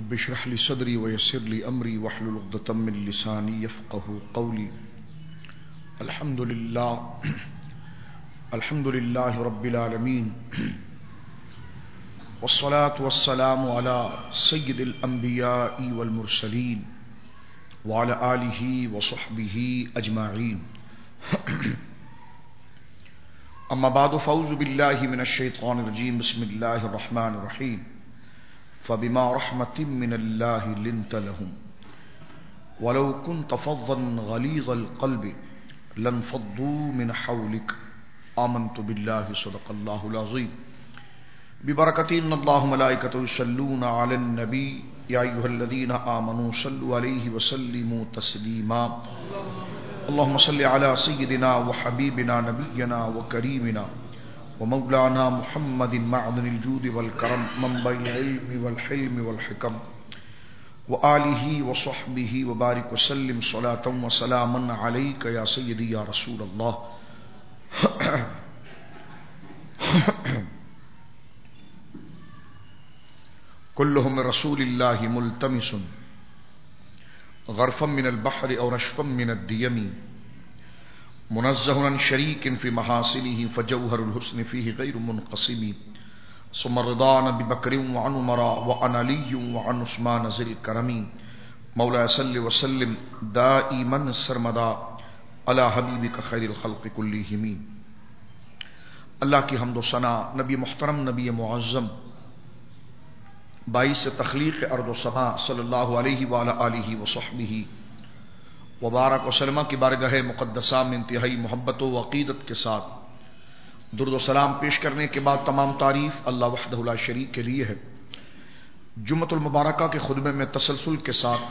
رب اشرح لي صدري ويسر لي امري واحلل عقدة من لساني يفقهوا قولي. الحمد لله رب العالمين والصلاة والسلام على سيد الانبياء والمرسلين وعلى آله وصحبه اجمعين. اما بعد فاعوذ بالله من الشيطان الرجيم. بسم الله الرحمن الرحيم. فبما رحمة من الله لنت لهم ولو كنت فظا غليظ القلب لانفضوا من حولك آمنت بالله صدق الله العظيم. ببركة إن الله ملائكته يصلون على النبي يا أيها الذين آمنوا صلوا عليه وسلموا تسليما. اللهم صل على سيدنا وحبيبنا نبينا وكريمنا ومولانا محمد معدن الجود والكرم منبع العلم والحلم والحكم وآله وصحبه وبارك وسلم صلاة وسلاما عليك يا سيدي يا رسول الله. كلهم من رسول الله ملتمس غرفا من البحر أو رشفا من الديم منزه عن شريك في محاسنه فجوهر الحسن فيه غير منقسم. ثم رضا عن ابي بكر وعن عمر وعن علي وعن عثمان ذي الكرم. مولاي صل وسلم دائما سرمدا على حبيبك خير الخلق كلهم. اللہ کی حمد و ثنا نبی محترم نبی معظم باعث تخلیق ارض و سما صلی اللہ علیہ وآلہ آلہ وصحبہ وبارک وسلم کی بارگاہ مقدسہ میں انتہائی محبت و عقیدت کے ساتھ درود و سلام پیش کرنے کے بعد تمام تعریف اللہ وحدہ لا شریک کے لیے ہے. جمعۃ المبارکہ کے خطبے میں تسلسل کے ساتھ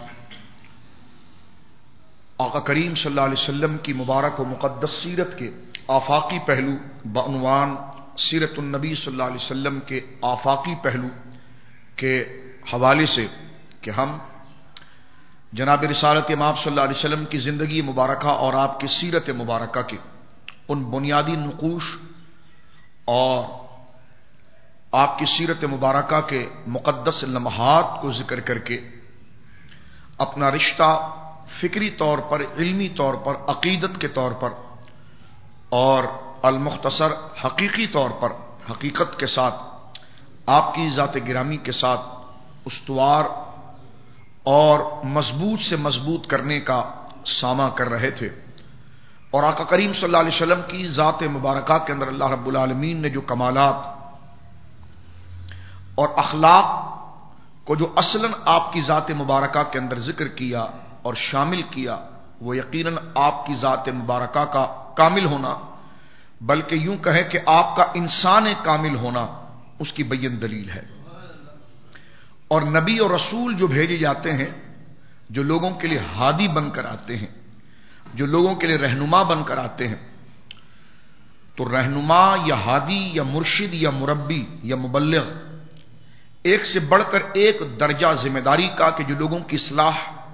آقا کریم صلی اللہ علیہ وسلم کی مبارک و مقدس سیرت کے آفاقی پہلو بعنوان سیرت النبی صلی اللہ علیہ وسلم کے آفاقی پہلو کے حوالے سے کہ ہم جناب رسالت امام صلی اللہ علیہ وسلم کی زندگی مبارکہ اور آپ کی سیرت مبارکہ کے ان بنیادی نقوش اور آپ کی سیرت مبارکہ کے مقدس لمحات کو ذکر کر کے اپنا رشتہ فکری طور پر، علمی طور پر، عقیدت کے طور پر اور المختصر حقیقی طور پر حقیقت کے ساتھ آپ کی ذات گرامی کے ساتھ استوار اور مضبوط سے مضبوط کرنے کا سامنا کر رہے تھے. اور آقا کریم صلی اللہ علیہ وسلم کی ذات مبارکہ کے اندر اللہ رب العالمین نے جو کمالات اور اخلاق کو جو اصلاً آپ کی ذات مبارکہ کے اندر ذکر کیا اور شامل کیا، وہ یقیناً آپ کی ذات مبارکہ کا کامل ہونا، بلکہ یوں کہیں کہ آپ کا انسان کامل ہونا اس کی بین دلیل ہے. اور نبی اور رسول جو بھیجے جاتے ہیں، جو لوگوں کے لیے ہادی بن کر آتے ہیں، جو لوگوں کے لیے رہنما بن کر آتے ہیں، تو رہنما یا ہادی یا مرشد یا مربی یا مبلغ ایک سے بڑھ کر ایک درجہ ذمہ داری کا کہ جو لوگوں کی اصلاح،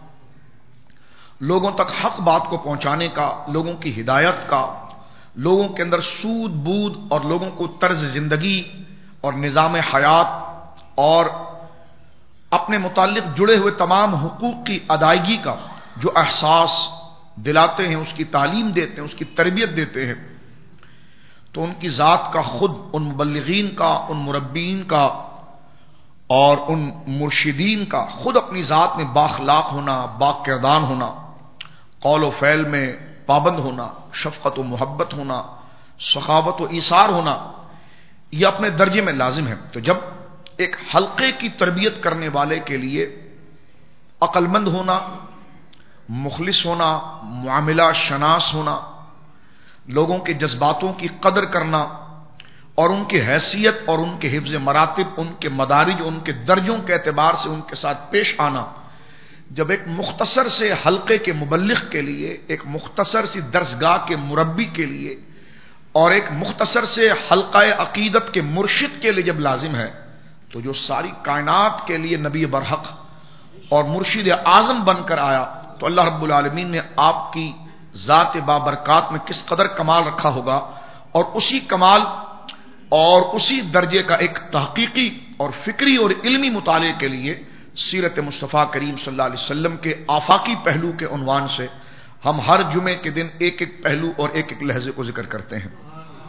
لوگوں تک حق بات کو پہنچانے کا، لوگوں کی ہدایت کا، لوگوں کے اندر سود بود اور لوگوں کو طرز زندگی اور نظام حیات اور اپنے متعلق جڑے ہوئے تمام حقوق کی ادائیگی کا جو احساس دلاتے ہیں، اس کی تعلیم دیتے ہیں، اس کی تربیت دیتے ہیں، تو ان کی ذات کا خود ان مبلغین کا، ان مربین کا اور ان مرشدین کا خود اپنی ذات میں بااخلاق ہونا، با کردار ہونا، قول و فعل میں پابند ہونا، شفقت و محبت ہونا، سخاوت و ایثار ہونا، یہ اپنے درجے میں لازم ہے. تو جب ایک حلقے کی تربیت کرنے والے کے لیے عقل مند ہونا، مخلص ہونا، معاملہ شناس ہونا، لوگوں کے جذباتوں کی قدر کرنا اور ان کی حیثیت اور ان کے حفظ مراتب، ان کے مدارج، ان کے درجوں کے اعتبار سے ان کے ساتھ پیش آنا، جب ایک مختصر سے حلقے کے مبلغ کے لیے، ایک مختصر سی درسگاہ کے مربی کے لیے اور ایک مختصر سے حلقہ عقیدت کے مرشد کے لیے جب لازم ہے، تو جو ساری کائنات کے لیے نبی برحق اور مرشد اعظم بن کر آیا، تو اللہ رب العالمین نے آپ کی ذات بابرکات میں کس قدر کمال رکھا ہوگا، اور اسی کمال اور اسی درجے کا ایک تحقیقی اور فکری اور علمی مطالعے کے لیے سیرت مصطفیٰ کریم صلی اللہ علیہ وسلم کے آفاقی پہلو کے عنوان سے ہم ہر جمعے کے دن ایک ایک پہلو اور ایک ایک لہجے کو ذکر کرتے ہیں۔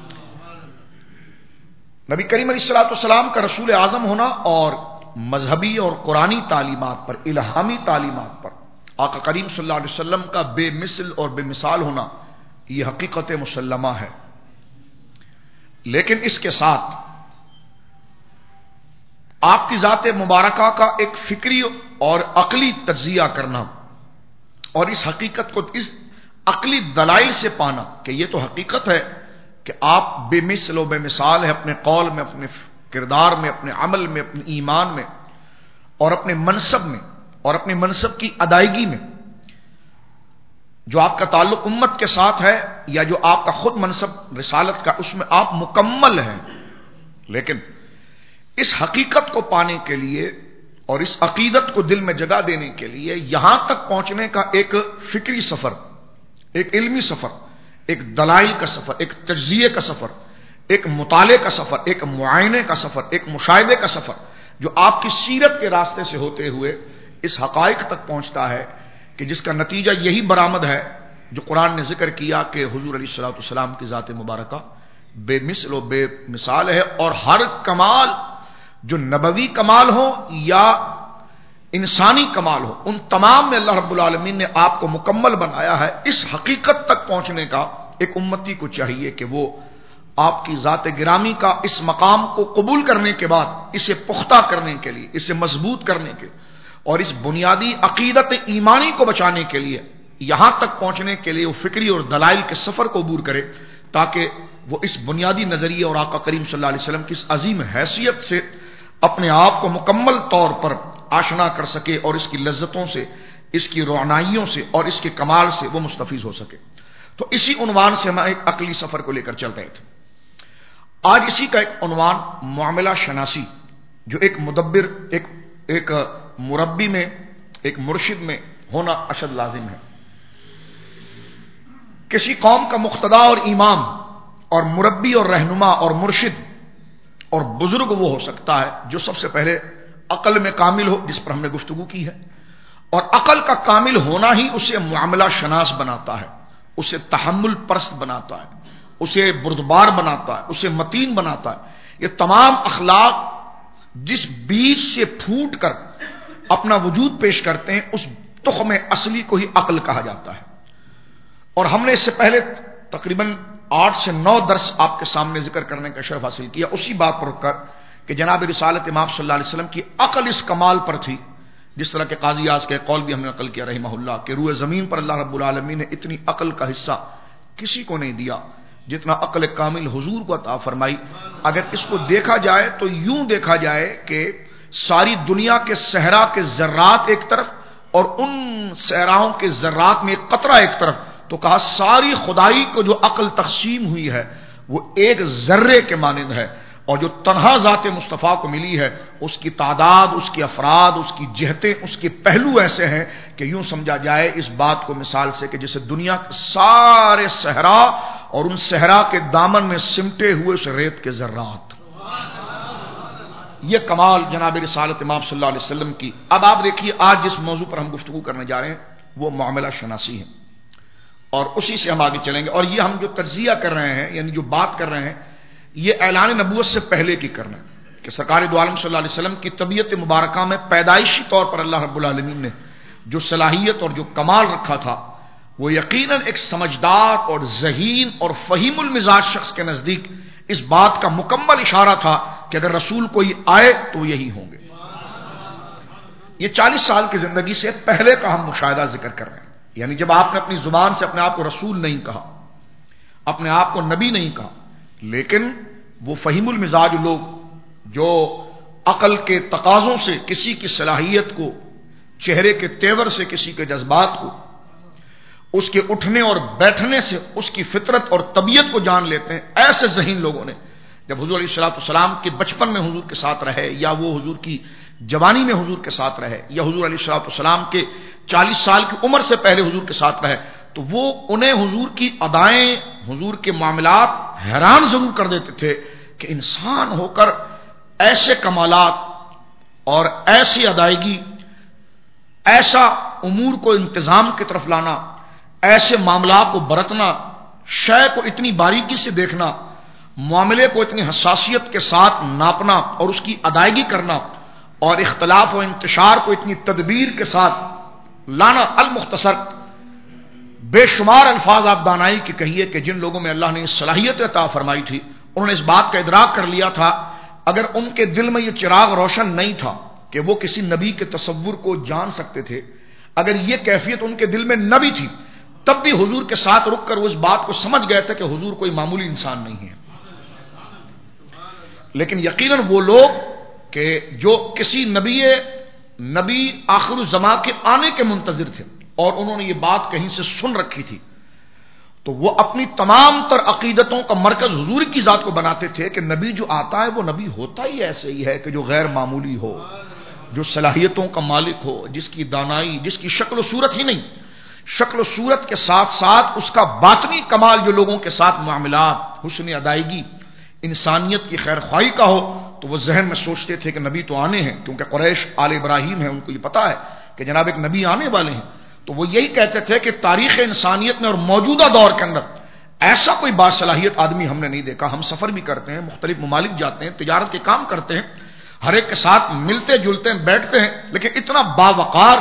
نبی کریم علیہ الصلوۃ والسلام کا رسول اعظم ہونا اور مذہبی اور قرآنی تعلیمات پر، الہامی تعلیمات پر آقا کریم صلی اللہ علیہ وسلم کا بے مثل اور بے مثال ہونا، یہ حقیقت مسلمہ ہے۔ لیکن اس کے ساتھ آپ کی ذات مبارکہ کا ایک فکری اور عقلی تجزیہ کرنا اور اس حقیقت کو اس عقلی دلائل سے پانا کہ یہ تو حقیقت ہے کہ آپ بے مثل و بے مثال ہے اپنے قول میں، اپنے کردار میں، اپنے عمل میں، اپنے ایمان میں اور اپنے منصب میں اور اپنے منصب کی ادائیگی میں، جو آپ کا تعلق امت کے ساتھ ہے یا جو آپ کا خود منصب رسالت کا، اس میں آپ مکمل ہیں۔ لیکن اس حقیقت کو پانے کے لیے اور اس عقیدت کو دل میں جگہ دینے کے لیے یہاں تک پہنچنے کا ایک فکری سفر، ایک علمی سفر، ایک دلائل کا سفر، ایک تجزیے کا سفر، ایک مطالعے کا سفر، ایک معائنے کا سفر، ایک مشاہدے کا سفر، جو آپ کی سیرت کے راستے سے ہوتے ہوئے اس حقائق تک پہنچتا ہے کہ جس کا نتیجہ یہی برآمد ہے جو قرآن نے ذکر کیا کہ حضور علیہ الصلوۃ والسلام کی ذات مبارکہ بے مثل و بے مثال ہے، اور ہر کمال جو نبوی کمال ہو یا انسانی کمال ہو، ان تمام میں اللہ رب العالمین نے آپ کو مکمل بنایا ہے۔ اس حقیقت تک پہنچنے کا ایک امتی کو چاہیے کہ وہ آپ کی ذات گرامی کا اس مقام کو قبول کرنے کے بعد اسے پختہ کرنے کے لیے، اسے مضبوط کرنے کے اور اس بنیادی عقیدت ایمانی کو بچانے کے لیے، یہاں تک پہنچنے کے لیے وہ فکری اور دلائل کے سفر کو عبور کرے، تاکہ وہ اس بنیادی نظریے اور آقا کریم صلی اللہ علیہ وسلم کی اس عظیم حیثیت سے اپنے آپ کو مکمل طور پر آشنا کر سکے اور اس کی لذتوں سے، اس کی روعنائیوں سے اور اس کے کمال سے وہ مستفیض ہو سکے۔ تو اسی عنوان سے ہم ایک عقلی سفر کو لے کر چل رہے تھے۔ آج اسی کا ایک عنوان معاملہ شناسی، جو ایک مدبر، ایک مربی میں، ایک مرشد میں ہونا اشد لازم ہے۔ کسی قوم کا مقتدا اور امام اور مربی اور رہنما اور مرشد اور بزرگ وہ ہو سکتا ہے جو سب سے پہلے عقل میں کامل ہو، جس پر ہم نے گفتگو کی ہے، اور عقل کا کامل ہونا ہی اسے معاملہ شناس بناتا ہے، اسے تحمل پرست بناتا ہے، اسے بردبار بناتا ہے، اسے متین بناتا ہے۔ یہ تمام اخلاق جس بیج سے پھوٹ کر اپنا وجود پیش کرتے ہیں، اس تخم اصلی کو ہی عقل کہا جاتا ہے۔ اور ہم نے اس سے پہلے تقریباً 8 سے 9 درس آپ کے سامنے ذکر کرنے کا شرف حاصل کیا، اسی بات پر رک کر کہ جناب رسالت امام صلی اللہ علیہ وسلم کی عقل اس کمال پر تھی، جس طرح کہ قاضی اعظم کے قول بھی ہم نے نقل کیا رحمہ اللہ کہ روئے زمین پر اللہ رب العالمین نے اتنی عقل کا حصہ کسی کو نہیں دیا جتنا عقل کامل حضور کو عطا فرمائی۔ اگر اس کو دیکھا جائے تو یوں دیکھا جائے کہ ساری دنیا کے صحرا کے ذرات ایک طرف اور ان صحراؤں کے ذرات میں ایک قطرہ ایک طرف، تو کہا ساری خدائی کو جو عقل تقسیم ہوئی ہے وہ ایک ذرے کے مانند ہے، اور جو تنہا ذات مصطفیٰ کو ملی ہے اس کی تعداد، اس کے افراد، اس کی جہتیں، اس کے پہلو ایسے ہیں کہ یوں سمجھا جائے اس بات کو مثال سے کہ جیسے دنیا کے سارے صحرا اور ان صحرا کے دامن میں سمٹے ہوئے اس ریت کے ذرات۔ یہ کمال جناب رسالت امام صلی اللہ علیہ وسلم کی۔ اب آپ دیکھیے آج جس موضوع پر ہم گفتگو کرنے جا رہے ہیں وہ معاملہ شناسی ہے، اور اسی سے ہم آگے چلیں گے۔ اور یہ ہم جو تجزیہ کر رہے ہیں، یعنی جو بات کر رہے ہیں، یہ اعلان نبوت سے پہلے کی کرنا ہے کہ سرکار دو عالم صلی اللہ علیہ وسلم کی طبیعت مبارکہ میں پیدائشی طور پر اللہ رب العالمین نے جو صلاحیت اور جو کمال رکھا تھا، وہ یقیناً ایک سمجھدار اور ذہین اور فہیم المزاج شخص کے نزدیک اس بات کا مکمل اشارہ تھا کہ اگر رسول کوئی آئے تو یہی ہوں گے۔ یہ 40 سال کی زندگی سے پہلے کا ہم مشاہدہ ذکر کر رہے ہیں، یعنی جب آپ نے اپنی زبان سے اپنے آپ کو رسول نہیں کہا، اپنے آپ کو نبی نہیں کہا، لیکن وہ فہیم المزاج لوگ جو عقل کے تقاضوں سے کسی کی صلاحیت کو، چہرے کے تیور سے کسی کے جذبات کو، اس کے اٹھنے اور بیٹھنے سے اس کی فطرت اور طبیعت کو جان لیتے ہیں، ایسے ذہین لوگوں نے جب حضور علیہ الصلوۃ والسلام کے بچپن میں حضور کے ساتھ رہے، یا وہ حضور کی جوانی میں حضور کے ساتھ رہے، یا حضور علیہ الصلوۃ والسلام کے 40 سال کی عمر سے پہلے حضور کے ساتھ رہے، تو وہ انہیں حضور کی ادائیں، حضور کے معاملات حیران ضرور کر دیتے تھے کہ انسان ہو کر ایسے کمالات اور ایسی ادائیگی ایسا امور کو انتظام کی طرف لانا، ایسے معاملات کو برتنا، شے کو اتنی باریکی سے دیکھنا، معاملے کو اتنی حساسیت کے ساتھ ناپنا اور اس کی ادائیگی کرنا، اور اختلاف و انتشار کو اتنی تدبیر کے ساتھ لانا۔ المختصر بے شمار الفاظ آپ دانائی کی کہیے کہ جن لوگوں میں اللہ نے اس صلاحیت عطا فرمائی تھی، انہوں نے اس بات کا ادراک کر لیا تھا، اگر ان کے دل میں یہ چراغ روشن نہیں تھا کہ وہ کسی نبی کے تصور کو جان سکتے تھے، اگر یہ کیفیت ان کے دل میں نہ بھی تھی، تب بھی حضور کے ساتھ رک کر وہ اس بات کو سمجھ گئے تھے کہ حضور کوئی معمولی انسان نہیں ہے۔ لیکن یقیناً وہ لوگ کہ جو کسی نبی آخر الزمان کے آنے کے منتظر تھے اور انہوں نے یہ بات کہیں سے سن رکھی تھی، تو وہ اپنی تمام تر عقیدتوں کا مرکز حضور کی ذات کو بناتے تھے کہ نبی جو آتا ہے وہ نبی ہوتا ہی ایسے ہی ہے کہ جو غیر معمولی ہو، جو صلاحیتوں کا مالک ہو، جس کی دانائی، جس کی شکل و صورت ہی نہیں، شکل و صورت کے ساتھ ساتھ اس کا باطنی کمال جو لوگوں کے ساتھ معاملات، حسن ادائیگی، انسانیت کی خیر خواہی کا ہو، تو وہ ذہن میں سوچتے تھے کہ نبی تو آنے ہیں، کیونکہ قریش آل ابراہیم ہیں، ان کو یہ پتا ہے کہ جناب ایک نبی آنے والے ہیں۔ تو وہ یہی کہتے تھے کہ تاریخ انسانیت میں اور موجودہ دور کے اندر ایسا کوئی باصلاحیت آدمی ہم نے نہیں دیکھا۔ ہم سفر بھی کرتے ہیں، مختلف ممالک جاتے ہیں، تجارت کے کام کرتے ہیں، ہر ایک کے ساتھ ملتے جلتے ہیں، بیٹھتے ہیں، لیکن اتنا باوقار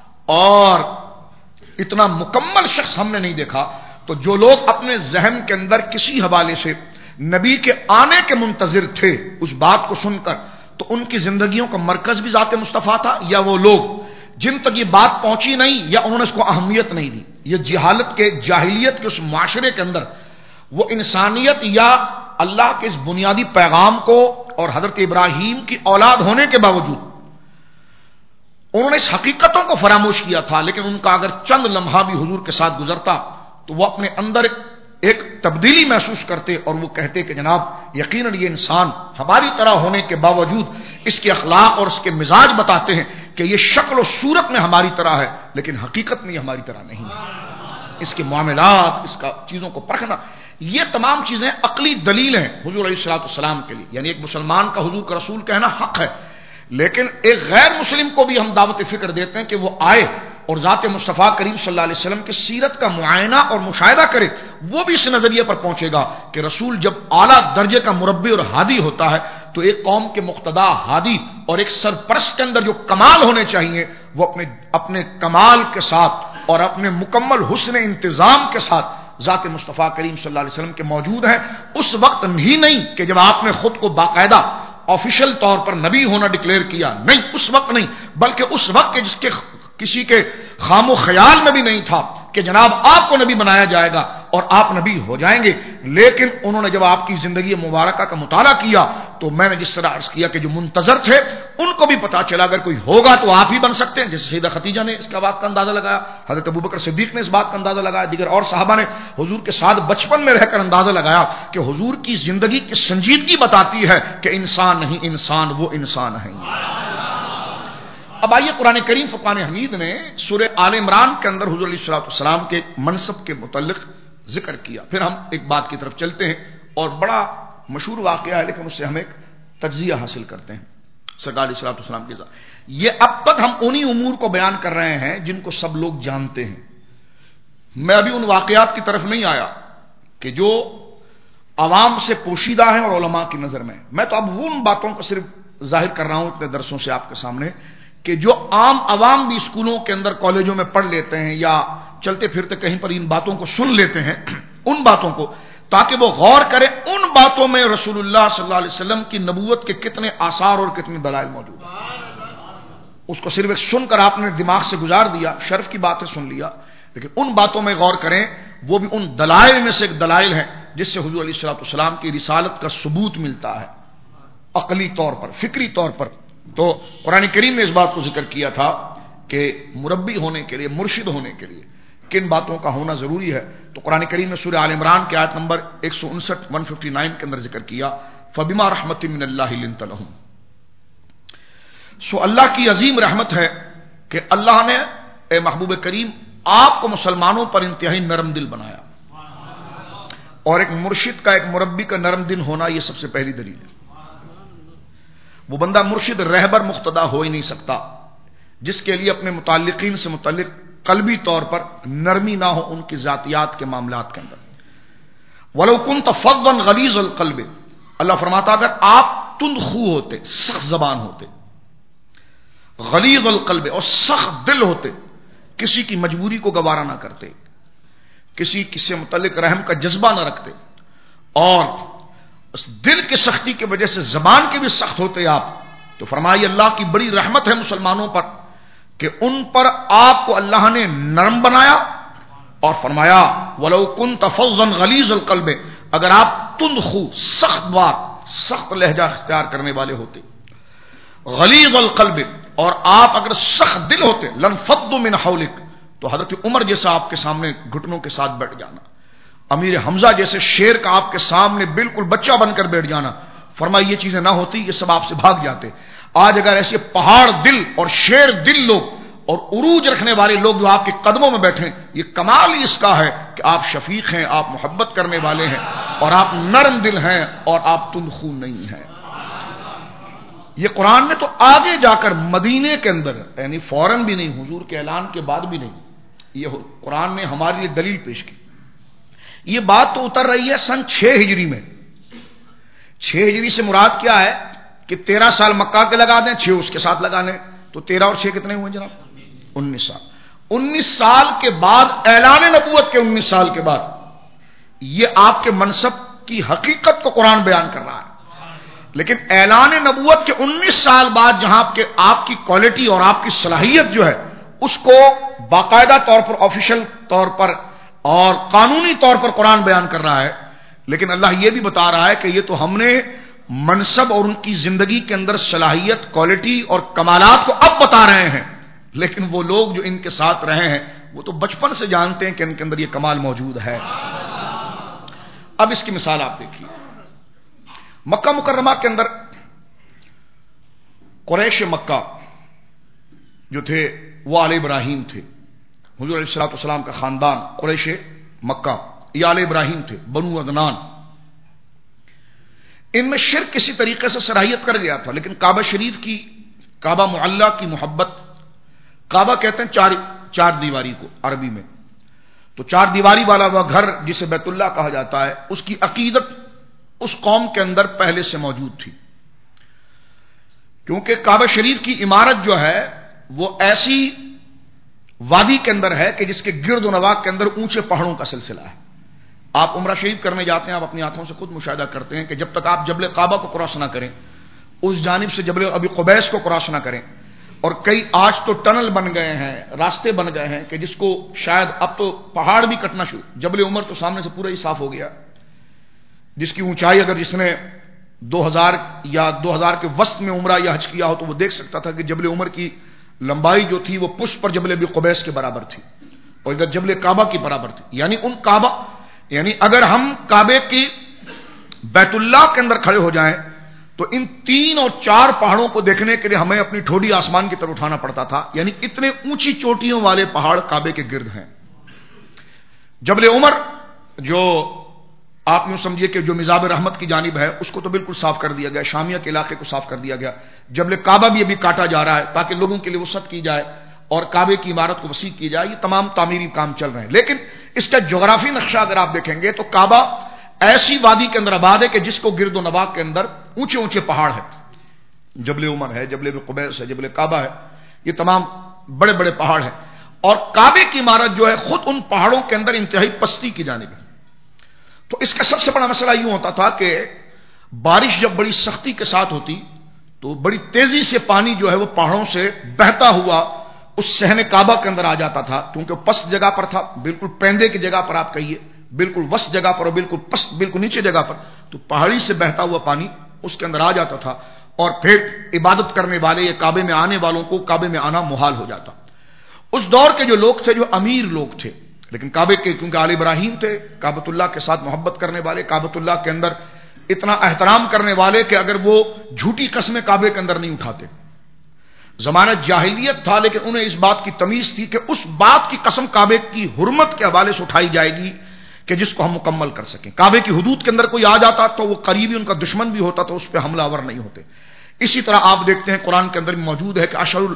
اور اتنا مکمل شخص ہم نے نہیں دیکھا۔ تو جو لوگ اپنے ذہن کے اندر کسی حوالے سے نبی کے آنے کے منتظر تھے، اس بات کو سن کر، تو ان کی زندگیوں کا مرکز بھی ذات مصطفیٰ تھا، یا وہ لوگ جن تک یہ بات پہنچی نہیں یا انہوں نے اس کو اہمیت نہیں دی، یہ جاہلیت کے اس معاشرے کے اندر وہ انسانیت یا اللہ کے اس بنیادی پیغام کو اور حضرت ابراہیم کی اولاد ہونے کے باوجود انہوں نے اس حقیقتوں کو فراموش کیا تھا۔ لیکن ان کا اگر چند لمحہ بھی حضور کے ساتھ گزرتا تو وہ اپنے اندر ایک تبدیلی محسوس کرتے اور وہ کہتے کہ جناب یقیناً یہ انسان ہماری طرح ہونے کے باوجود اس کے اخلاق اور اس کے مزاج بتاتے ہیں کہ یہ شکل و صورت میں ہماری طرح ہے، لیکن حقیقت میں یہ ہماری طرح نہیں ہے۔ اس کے معاملات، اس کا چیزوں کو پرکھنا، یہ تمام چیزیں عقلی دلیل ہیں حضور علیہ الصلوۃ والسلام کے لیے۔ یعنی ایک مسلمان کا حضور کا رسول کہنا حق ہے، لیکن ایک غیر مسلم کو بھی ہم دعوت فکر دیتے ہیں کہ وہ آئے اور ذات مصطفیٰ کریم صلی اللہ علیہ وسلم کی سیرت کا معائنہ اور مشاہدہ کرے، وہ بھی اس نظریے پر پہنچے گا کہ رسول جب اعلیٰ درجے کا مربی اور ہادی ہوتا ہے تو ایک قوم کے مقتدا ہادی اور ایک سرپرست کے اندر جو کمال ہونے چاہیے وہ اپنے کمال کے ساتھ اور اپنے مکمل حسن انتظام کے ساتھ ذات مصطفیٰ کریم صلی اللہ علیہ وسلم کے موجود ہیں۔ اس وقت ہی نہیں کہ جب آپ نے خود کو باقاعدہ آفیشل طور پر نبی ہونا ڈکلیئر کیا، نہیں، اس وقت نہیں، بلکہ اس وقت کے جس کے کسی کے خام و خیال میں بھی نہیں تھا کہ جناب آپ کو نبی بنایا جائے گا اور آپ نبی ہو جائیں گے۔ لیکن انہوں نے جب آپ کی زندگی مبارکہ کا مطالعہ کیا تو میں نے جس طرح عرض کیا کہ جو منتظر تھے ان کو بھی پتا چلا اگر کوئی ہوگا تو آپ ہی بن سکتے ہیں، جیسے سیدہ خدیجہ نے اس کا بات کا اندازہ لگایا، حضرت ابوبکر صدیق نے اس بات کا اندازہ لگایا، دیگر اور صحابہ نے حضور کے ساتھ بچپن میں رہ کر اندازہ لگایا کہ حضور کی زندگی کی سنجیدگی بتاتی ہے کہ انسان نہیں، انسان وہ انسان ہے۔ اب آئیے قرآن کریم فرقان حمید نے سورہ آل عمران کے اندر حضور علیہ الصلوۃ والسلام کے منصب کے متعلق ذکر کیا۔ پھر ہم ایک بات کی طرف چلتے ہیں اور بڑا مشہور واقعہ ہے لیکن اس سے ہم ایک تجزیہ حاصل کرتے ہیں سرکار علیہ الصلوۃ والسلام کے ساتھ۔ یہ اب تک ہم انہی امور کو بیان کر رہے ہیں جن کو سب لوگ جانتے ہیں۔ میں ابھی ان واقعات کی طرف نہیں آیا کہ جو عوام سے پوشیدہ ہیں اور علماء کی نظر میں، میں تو اب وہ ان باتوں کو صرف ظاہر کر رہا ہوں اتنے درسوں سے آپ کے سامنے کہ جو عام عوام بھی اسکولوں کے اندر کالجوں میں پڑھ لیتے ہیں یا چلتے پھرتے کہیں پر ان باتوں کو سن لیتے ہیں، ان باتوں کو، تاکہ وہ غور کریں ان باتوں میں رسول اللہ صلی اللہ علیہ وسلم کی نبوت کے کتنے آثار اور کتنے دلائل موجود ہیں۔ اس کو صرف ایک سن کر آپ نے دماغ سے گزار دیا، شرف کی باتیں سن لیا، لیکن ان باتوں میں غور کریں، وہ بھی ان دلائل میں سے ایک دلائل ہے جس سے حضور علیہ الصلوۃ والسلام کی رسالت کا ثبوت ملتا ہے عقلی طور پر، فکری طور پر۔ تو قرآن کریم نے اس بات کو ذکر کیا تھا کہ مربی ہونے کے لیے، مرشد ہونے کے لیے کن باتوں کا ہونا ضروری ہے۔ تو قرآن کریم نے سورہ آل عمران کے آیت نمبر 159 کے اندر ذکر کیا، فَبِمَا رَحْمَةٍ مِّنَ اللَّهِ لِنتَ لَهُمْ۔ سو اللہ کی عظیم رحمت ہے کہ اللہ نے اے محبوب کریم آپ کو مسلمانوں پر انتہائی نرم دل بنایا، اور ایک مرشد کا، ایک مربی کا نرم دل ہونا یہ سب سے پہلی دلیل ہے۔ وہ بندہ مرشد رہبر مقتدا ہو ہی نہیں سکتا جس کے لیے اپنے متعلقین سے متعلق قلبی طور پر نرمی نہ ہو ان کی ذاتیات کے معاملات کے اندر. وَلَوْ كُنْتَ فَظًّا غَلِيظَ الْقَلْبِ، اللہ فرماتا اگر آپ تند خو ہوتے، سخت زبان ہوتے، غلیظ القلب اور سخت دل ہوتے، کسی کی مجبوری کو گوارا نہ کرتے، کسی سے متعلق رحم کا جذبہ نہ رکھتے، اور اس دل کی سختی کی وجہ سے زبان کے بھی سخت ہوتے آپ، تو فرمائی اللہ کی بڑی رحمت ہے مسلمانوں پر کہ ان پر آپ کو اللہ نے نرم بنایا اور فرمایا وَلَوْ كُنْتَ فَظًّا غَلِيظَ الْقَلْبِ، اگر آپ تند خو، سخت بات، سخت لہجہ اختیار کرنے والے ہوتے، غلیظ القلب، اور آپ اگر سخت دل ہوتے، لَنْفَضُّوا مِنْ حَوْلِكَ، تو حضرت عمر جیسا آپ کے سامنے گھٹنوں کے ساتھ بیٹھ جانا، امیر حمزہ جیسے شیر کا آپ کے سامنے بالکل بچہ بن کر بیٹھ جانا. فرمائی یہ چیزیں نہ ہوتی یہ سب آپ سے بھاگ جاتے. آج اگر ایسے پہاڑ دل اور شیر دل لوگ اور عروج رکھنے والے لوگ جو آپ کے قدموں میں بیٹھیں، یہ کمال ہی اس کا ہے کہ آپ شفیق ہیں، آپ محبت کرنے والے ہیں، اور آپ نرم دل ہیں، اور آپ تند خو نہیں ہیں. یہ قرآن نے تو آگے جا کر مدینے کے اندر، یعنی فوراً بھی نہیں، حضور کے اعلان کے بعد بھی نہیں، یہ قرآن نے ہمارے لیے دلیل پیش کی. یہ بات تو اتر رہی ہے سن 6 ہجری میں. 6 ہجری سے مراد کیا ہے کہ 13 سال مکہ کے لگا دیں، 6 اس کے ساتھ لگا لیں، تو 13 اور 6 کتنے ہوئے جناب؟ 19 سال. 19 سال کے بعد، اعلان نبوت کے 19 سال کے بعد، یہ آپ کے منصب کی حقیقت کو قرآن بیان کر رہا ہے. لیکن اعلان نبوت کے 19 سال بعد جہاں آپ کی کوالٹی اور آپ کی صلاحیت جو ہے اس کو باقاعدہ طور پر، آفیشل طور پر اور قانونی طور پر قرآن بیان کر رہا ہے. لیکن اللہ یہ بھی بتا رہا ہے کہ یہ تو ہم نے منصب اور ان کی زندگی کے اندر صلاحیت، کوالٹی اور کمالات کو اب بتا رہے ہیں، لیکن وہ لوگ جو ان کے ساتھ رہے ہیں وہ تو بچپن سے جانتے ہیں کہ ان کے اندر یہ کمال موجود ہے. اب اس کی مثال آپ دیکھیے. مکہ مکرمہ کے اندر قریش مکہ جو تھے وہ آل ابراہیم تھے. حضور علیہ الصلوۃ والسلام کا خاندان قریش مکہ یہ آل ابراہیم تھے، بنو عدنان. ان میں شرک کسی طریقے سے صلاحیت کر گیا تھا، لیکن کعبہ شریف کی، کعبہ معلیٰ کی محبت، کعبہ کہتے ہیں چار دیواری کو عربی میں، تو 4 دیواری والا وہ گھر جسے بیت اللہ کہا جاتا ہے، اس کی عقیدت اس قوم کے اندر پہلے سے موجود تھی. کیونکہ کعبہ شریف کی عمارت جو ہے وہ ایسی وادی کے اندر ہے کہ جس کے گرد و نواح کے اندر اونچے پہاڑوں کا سلسلہ ہے. آپ عمرہ شریف کرنے جاتے ہیں، آپ اپنی آنکھوں سے خود مشاہدہ کرتے ہیں کہ جب تک آپ جبل کعبہ کو کراس نہ کریں، اس جانب سے جبل ابی قبیس کو کراس نہ کریں، اور کئی آج تو ٹنل بن گئے ہیں، راستے بن گئے ہیں کہ جس کو شاید اب تو پہاڑ بھی کٹنا شروع. جبل عمر تو سامنے سے پورا ہی صاف ہو گیا، جس کی اونچائی اگر جس نے 2000 یا 2000 کے وسط میں عمرہ یا حج کیا ہو تو وہ دیکھ سکتا تھا کہ جبل عمر کی لمبائی جو تھی وہ پشت پر جبل ابی قبیس کے برابر تھی، اور ادھر جبل کعبہ کی برابر تھی. یعنی اگر ہم کعبے کی بیت اللہ کے اندر کھڑے ہو جائیں تو ان 3 اور 4 پہاڑوں کو دیکھنے کے لیے ہمیں اپنی ٹھوڑی آسمان کی طرف اٹھانا پڑتا تھا. یعنی اتنے اونچی چوٹیوں والے پہاڑ کعبے کے گرد ہیں. جبل عمر جو آپ یوں سمجھیے کہ جو مزاب رحمت کی جانب ہے اس کو تو بالکل صاف کر دیا گیا، شامیہ کے علاقے کو صاف کر دیا گیا. جبل کعبہ بھی ابھی کاٹا جا رہا ہے تاکہ لوگوں کے لیے وسعت کی جائے اور کعبے کی عمارت کو وسیع کی جائے. یہ تمام تعمیری کام چل رہے ہیں. لیکن اس کا جغرافی نقشہ اگر آپ دیکھیں گے تو کعبہ ایسی وادی کے اندر آباد ہے کہ جس کو گرد و نواح کے اندر اونچے اونچے پہاڑ ہیں. جبل عمر ہے، جبل ابی قبیس ہے، جبل کعبہ ہے، یہ تمام بڑے بڑے پہاڑ ہیں. اور کعبے کی عمارت جو ہے خود ان پہاڑوں کے اندر انتہائی پستی کی جانب ہے. تو اس کا سب سے بڑا مسئلہ یوں ہوتا تھا کہ بارش جب بڑی سختی کے ساتھ ہوتی تو بڑی تیزی سے پانی جو ہے وہ پہاڑوں سے بہتا ہوا اس صحن کعبہ کے اندر آ جاتا تھا. کیونکہ پست جگہ پر تھا، بالکل پیندے کی جگہ پر آپ کہیے، بالکل وسط جگہ پر اور بالکل پست، بالکل نیچے جگہ پر، تو پہاڑی سے بہتا ہوا پانی اس کے اندر آ جاتا تھا اور پھر عبادت کرنے والے یا کعبے میں آنے والوں کو کعبے میں آنا محال ہو جاتا. اس دور کے جو لوگ تھے، جو امیر لوگ تھے، لیکن کعبے کے کیونکہ آل ابراہیم تھے، کعبۃ اللہ کے ساتھ محبت کرنے والے، کعبۃ اللہ کے اندر اتنا احترام کرنے والے کہ اگر وہ جھوٹی قسمیں کعبے کے اندر نہیں اٹھاتے. زمانہ جاہلیت تھا لیکن انہیں اس بات کی تمیز تھی کہ اس بات کی قسم کعبے کی حرمت کے حوالے سے اٹھائی جائے گی کہ جس کو ہم مکمل کر سکیں. کعبے کی حدود کے اندر کوئی آ جاتا تو وہ قریبی ان کا دشمن بھی ہوتا تو اس پہ حملہ آور نہیں ہوتے. اسی طرح آپ دیکھتے ہیں قرآن کے اندر بھی موجود ہے کہ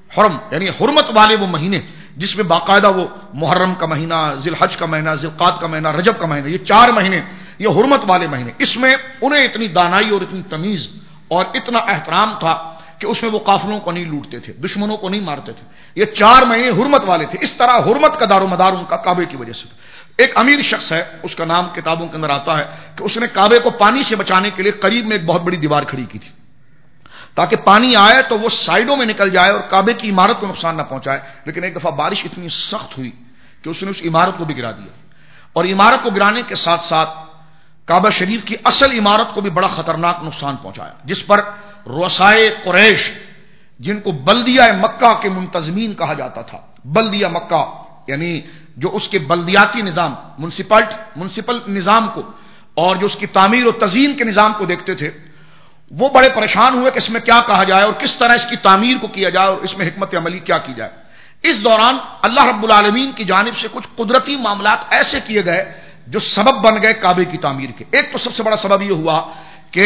حرم یعنی حرمت والے وہ مہینے جس میں باقاعدہ وہ محرم کا مہینہ، ذی الحج کا مہینہ، ذی القعدہ کا مہینہ، رجب کا مہینہ، یہ 4 مہینے یہ حرمت والے مہینے، اس میں انہیں اتنی دانائی اور اتنی تمیز اور اتنا احترام تھا کہ اس میں وہ قافلوں کو نہیں لوٹتے تھے، دشمنوں کو نہیں مارتے تھے. یہ 4 مہینے حرمت والے تھے. اس طرح حرمت کا دار و مدار ان کا کعبے کی وجہ سے. ایک امیر شخص ہے، اس کا نام کتابوں کے اندر آتا ہے کہ اس نے کعبے کو پانی سے بچانے کے لیے قریب میں ایک بہت بڑی دیوار کھڑی کی تھی تاکہ پانی آئے تو وہ سائڈوں میں نکل جائے اور کعبے کی عمارت کو نقصان نہ پہنچائے. لیکن ایک دفعہ بارش اتنی سخت ہوئی کہ اس نے اس عمارت کو بھی گرا دیا، اور عمارت کو گرانے کے ساتھ ساتھ کعبہ شریف کی اصل عمارت کو بھی بڑا خطرناک نقصان پہنچایا، جس پر رؤسائے قریش، جن کو بلدیہ مکہ کے منتظمین کہا جاتا تھا، بلدیہ مکہ یعنی جو اس کے بلدیاتی نظام، منسپل نظام کو اور جو اس کی تعمیر و تزیین کے نظام کو دیکھتے تھے، وہ بڑے پریشان ہوئے کہ اس میں کیا کہا جائے اور کس طرح اس کی تعمیر کو کیا جائے اور اس میں حکمت عملی کیا کی جائے. اس دوران اللہ رب العالمین کی جانب سے کچھ قدرتی معاملات ایسے کیے گئے جو سبب بن گئے کعبے کی تعمیر کے. ایک تو سب سے بڑا سبب یہ ہوا کہ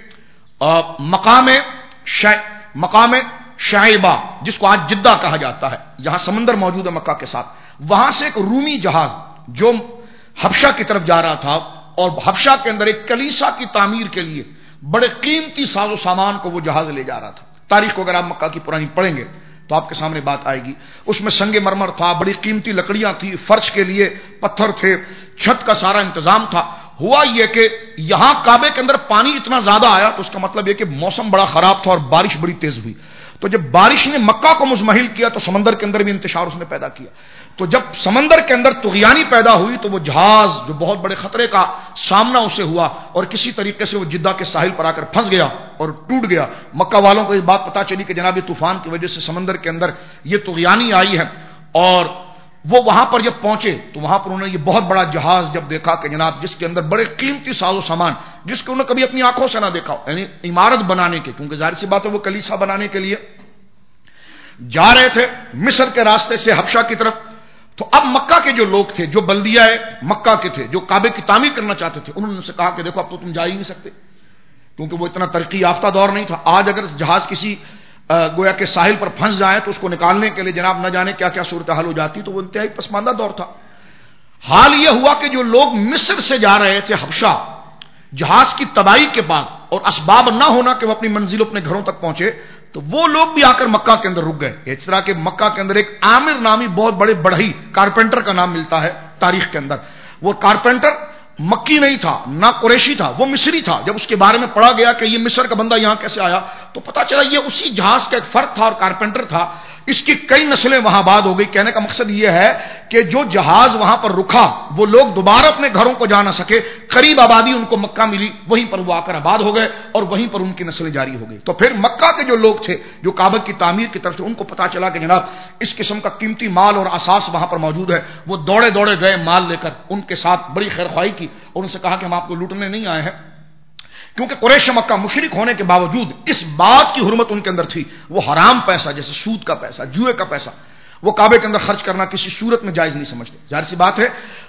مقام شعیبہ، جس کو آج جدہ کہا جاتا ہے، جہاں سمندر موجود ہے مکہ کے ساتھ، وہاں سے ایک رومی جہاز جو حبشہ کی طرف جا رہا تھا، اور حبشہ کے اندر ایک کلیسا کی تعمیر کے لیے بڑے قیمتی ساز و سامان کو وہ جہاز لے جا رہا تھا. تاریخ کو اگر آپ مکہ کی پرانی پڑھیں گے تو آپ کے سامنے بات آئے گی. اس میں سنگ مرمر تھا، بڑی قیمتی لکڑیاں تھی، فرش کے لیے پتھر تھے، چھت کا سارا انتظام تھا. ہوا یہ کہ یہاں کعبے کے اندر پانی اتنا زیادہ آیا تو اس کا مطلب یہ کہ موسم بڑا خراب تھا اور بارش بڑی تیز ہوئی. تو جب بارش نے مکہ کو مزمحل کیا تو سمندر کے اندر بھی انتشار اس نے پیدا کیا. تو جب سمندر کے اندر طغیانی پیدا ہوئی تو وہ جہاز جو بہت بڑے خطرے کا سامنا اسے ہوا اور کسی طریقے سے وہ جدہ کے ساحل پر آ کر پھنس گیا اور ٹوٹ گیا. مکہ والوں کو یہ بات پتا چلی کہ جناب طوفان کی وجہ سے سمندر کے اندر یہ طغیانی آئی ہے، اور وہ وہاں پر جب پہنچے تو وہاں پر انہوں نے یہ بہت بڑا جہاز جب دیکھا کہ جناب جس کے اندر بڑے قیمتی ساز و سامان جس کو انہوں نے کبھی اپنی آنکھوں سے نہ دیکھا، یعنی عمارت بنانے کے، کیونکہ ظاہر سی بات ہے وہ کلیسا بنانے کے لیے جا رہے تھے مصر کے راستے سے حبشہ کی طرف. تو اب مکہ کے جو لوگ تھے، جو بلدیہ مکہ کے تھے، جو کعبے کی تعمیر کرنا چاہتے تھے، انہوں نے ان سے کہا کہ دیکھو اب تو تم جا ہی نہیں سکتے، کیونکہ وہ اتنا ترقی یافتہ دور نہیں تھا. آج اگر جہاز کسی گویا کے ساحل پر پھنس جائے تو اس کو نکالنے کے لیے جناب نہ جانے کیا کیا صورتحال ہو جاتی. تو وہ انتہائی پسماندہ دور تھا. حال یہ ہوا کہ جو لوگ مصر سے جا رہے تھے حبشہ، جہاز کی تباہی کے بعد اور اسباب نہ ہونا کہ وہ اپنی منزل اپنے گھروں تک پہنچے، تو وہ لوگ بھی آ کر مکہ کے اندر رک گئے. اس طرح کہ مکہ کے اندر ایک عامر نامی بہت بڑے بڑھئی کارپینٹر کا نام ملتا ہے تاریخ کے اندر. وہ کارپینٹر مکی نہیں تھا، نہ قریشی تھا، وہ مصری تھا. جب اس کے بارے میں پڑھا گیا کہ یہ مصر کا بندہ یہاں کیسے آیا تو پتا چلا یہ اسی جہاز کا ایک فرد تھا اور کارپینٹر تھا. اس کی کئی نسلیں وہاں آباد ہو گئی. کہنے کا مقصد یہ ہے کہ جو جہاز وہاں پر رکا وہ لوگ دوبارہ اپنے گھروں کو جا نہ سکے، قریب آبادی ان کو مکہ ملی، وہیں پر وہ آ کر آباد ہو گئے اور وہیں پر ان کی نسلیں جاری ہو گئی. تو پھر مکہ کے جو لوگ تھے جو کعبہ کی تعمیر کی طرف سے، ان کو پتا چلا کہ جناب اس قسم کا قیمتی مال اور اساس وہاں پر موجود ہے. وہ دوڑے دوڑے گئے مال لے کر، ان کے ساتھ بڑی خیرخواہی کی اور ان سے کہا کہ ہم آپ کو لوٹنے نہیں آئے ہیں. کیونکہ قریش مکہ مشرک ہونے کے باوجود اس بات کی حرمت ان کے اندر تھی، وہ حرام پیسہ جیسے سود کا پیسہ، جوئے کا پیسہ، وہ کعبے کے اندر خرچ کرنا کسی صورت میں جائز نہیں سمجھتے. ظاہر سی بات ہے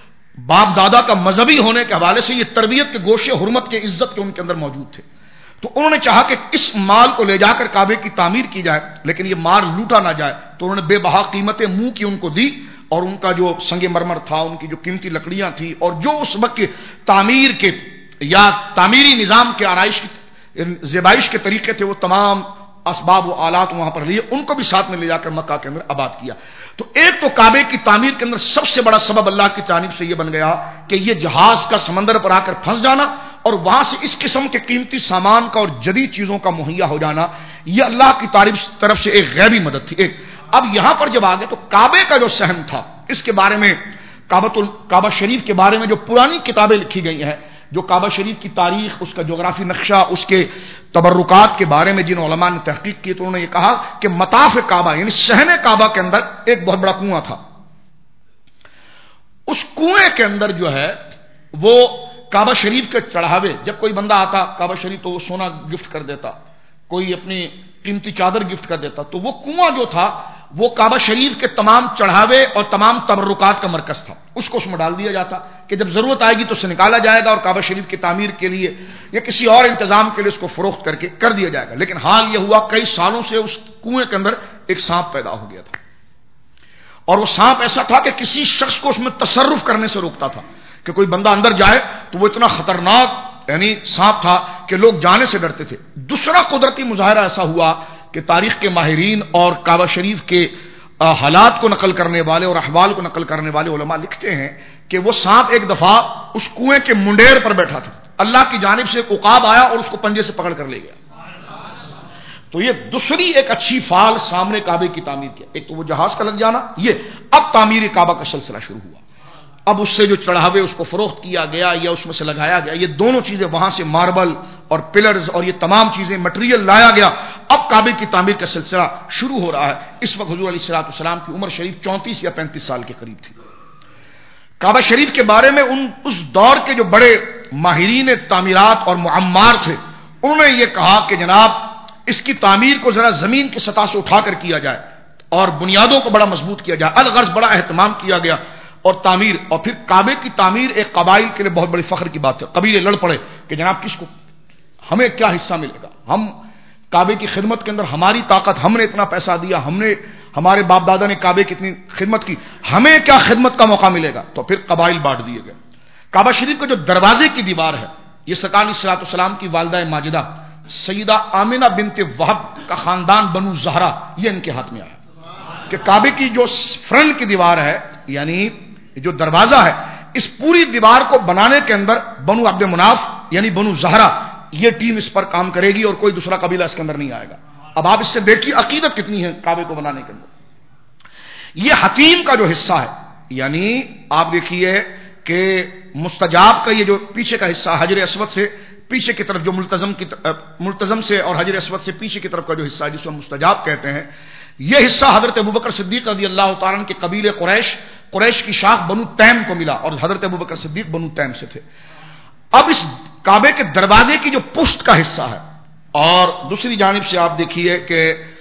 باپ دادا کا مذہبی ہونے کے حوالے سے یہ تربیت کے گوشے حرمت کے عزت کے ان کے اندر موجود تھے. تو انہوں نے چاہا کہ اس مال کو لے جا کر کعبے کی تعمیر کی جائے، لیکن یہ مال لوٹا نہ جائے. تو انہوں نے بے بہا قیمتیں منہ کی ان کو دی، اور ان کا جو سنگ مرمر تھا، ان کی جو قیمتی لکڑیاں تھی، اور جو اس وقت کے تعمیر کے یا تعمیری نظام کے آرائش کی زیبائش کے طریقے تھے، وہ تمام اسباب و آلات وہاں پر لیے، ان کو بھی ساتھ میں لے جا کر مکہ کے اندر آباد کیا. تو ایک تو کعبے کی تعمیر کے اندر سب سے بڑا سبب اللہ کی جانب سے یہ بن گیا کہ یہ جہاز کا سمندر پر آ کر پھنس جانا اور وہاں سے اس قسم کے قیمتی سامان کا اور جدید چیزوں کا مہیا ہو جانا، یہ اللہ کی طرف سے ایک غیبی مدد تھی. اب یہاں پر جب آگے تو کعبے کا جو صحن تھا، اس کے بارے میں کعبہ شریف کے بارے میں جو پرانی کتابیں لکھی گئی ہیں، جو کعبہ شریف کی تاریخ، اس کا جغرافی نقشہ، اس کے تبرکات کے بارے میں جن علماء نے تحقیق کی، تو انہوں نے یہ کہا کہ مطاف کعبہ یعنی صحن کعبہ کے اندر ایک بہت بڑا کنواں تھا. اس کنویں کے اندر جو ہے وہ کعبہ شریف کے چڑھاوے، جب کوئی بندہ آتا کعبہ شریف تو وہ سونا گفٹ کر دیتا، کوئی اپنی قیمتی چادر گفٹ کر دیتا. تو وہ کنواں جو تھا وہ کعبہ شریف کے تمام چڑھاوے اور تمام تبرکات کا مرکز تھا. اس کو اس میں ڈال دیا جاتا کہ جب ضرورت آئے گی تو اسے نکالا جائے گا اور کعبہ شریف کی تعمیر کے لیے یا کسی اور انتظام کے لیے اس کو فروخت کر دیا جائے گا. لیکن حال یہ ہوا کئی سالوں سے اس کنویں کے اندر ایک سانپ پیدا ہو گیا تھا، اور وہ سانپ ایسا تھا کہ کسی شخص کو اس میں تصرف کرنے سے روکتا تھا کہ کوئی بندہ اندر جائے تو وہ اتنا خطرناک یعنی سانپ تھا کہ لوگ جانے سے ڈرتے تھے۔ دوسرا قدرتی مظاہرہ ایسا ہوا کہ تاریخ کے ماہرین اور کعبہ شریف کے حالات کو نقل کرنے والے اور احوال کو نقل کرنے والے علماء لکھتے ہیں کہ وہ سانپ ایک دفعہ اس کنویں کے منڈیر پر بیٹھا تھا، اللہ کی جانب سے ایک عقاب آیا اور اس کو پنجے سے پکڑ کر لے گیا۔ تو یہ دوسری ایک اچھی فعال سامنے کعبے کی تعمیر کیا، ایک تو وہ جہاز کا لگ جانا، یہ اب تعمیر کعبہ کا سلسلہ شروع ہوا۔ اب اس سے جو چڑھاوے اس کو فروخت کیا گیا یا اس میں سے لگایا گیا، یہ دونوں چیزیں وہاں سے ماربل اور پلرز اور یہ تمام چیزیں مٹیریل لایا گیا۔ اب کعبے کی تعمیر کا سلسلہ شروع ہو رہا ہے۔ اس وقت حضور علیہ الصلوۃ والسلام کی عمر شریف 34 یا 35 سال کے قریب تھی۔ کعبہ شریف کے بارے میں اس دور کے جو بڑے ماہرین تعمیرات اور معمار تھے، انہوں نے یہ کہا کہ جناب اس کی تعمیر کو ذرا زمین کی سطح سے اٹھا کر کیا جائے اور بنیادوں کو بڑا مضبوط کیا جائے، الغرض بڑا اہتمام کیا گیا اور تعمیر، اور پھر کعبے کی تعمیر ایک قبائل کے لیے بہت بڑی فخر کی بات ہے۔ قبیلے لڑ پڑے کہ جناب کس کو ہمیں کیا حصہ ملے گا، ہم کعبے کی خدمت کے اندر ہماری طاقت، ہم نے اتنا پیسہ دیا، ہم نے ہمارے باپ دادا نے کعبے کی اتنی خدمت کی، ہمیں کیا خدمت کا موقع ملے گا۔ تو پھر قبائل بانٹ دیے گئے۔ کعبہ شریف کا جو دروازے کی دیوار ہے، یہ سرکار علیہ الصلوۃ والسلام کی والدہ ماجدہ سیدہ آمنہ بنت وہب کا خاندان بنو زہرا، یہ ان کے ہاتھ میں آیا کہ کعبے کی جو فرنٹ کی دیوار ہے یعنی جو دروازہ ہے، اس پوری دیوار کو بنانے کے اندر بنو عبد مناف یعنی بنو زہرا یہ ٹیم اس پر کام کرے گی اور کوئی دوسرا قبیلہ اس کے اندر نہیں آئے گا۔ اب آپ اس سے دیکھیے عقیدت کتنی ہے کعبے کو بنانے کے اندر۔ یہ حتیم کا جو حصہ ہے، یعنی آپ دیکھیے کہ مستجاب کا یہ جو پیچھے کا حصہ حجر اسود سے پیچھے کی طرف جو ملتزم سے اور حجر اسود سے پیچھے کی طرف کا جو حصہ ہے جس کو مستجاب کہتے ہیں، یہ حصہ حضرت ابوبکر صدیق رضی اللہ تعالیٰ عنہ کے قبیلے قریش کی شاخ بنو تیم کو ملا، اور حضرت ابوبکر صدیق بنو تیم سے تھے۔ اب اس کعبے کے دروازے کی جو پشت کا حصہ ہے، اور دوسری جانب سے آپ دیکھیے کہ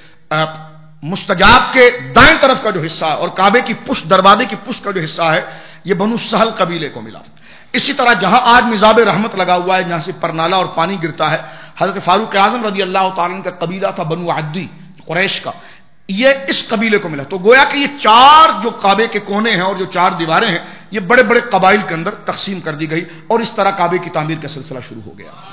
مستجاب کے دائیں طرف کا جو حصہ ہے اور کعبے کی پشت، دروازے کی پشت کا جو حصہ ہے، یہ بنو سہل قبیلے کو ملا۔ اسی طرح جہاں آج مزاب رحمت لگا ہوا ہے، جہاں سے پرنالا اور پانی گرتا ہے، حضرت فاروق اعظم رضی اللہ تعالیٰ عنہ کا قبیلہ تھا بنو عدی قریش کا، یہ اس قبیلے کو ملا۔ تو گویا کہ یہ چار جو کعبے کے کونے ہیں اور جو چار دیواریں ہیں، یہ بڑے بڑے قبائل کے اندر تقسیم کر دی گئی اور اس طرح کعبے کی تعمیر کا سلسلہ شروع ہو گیا۔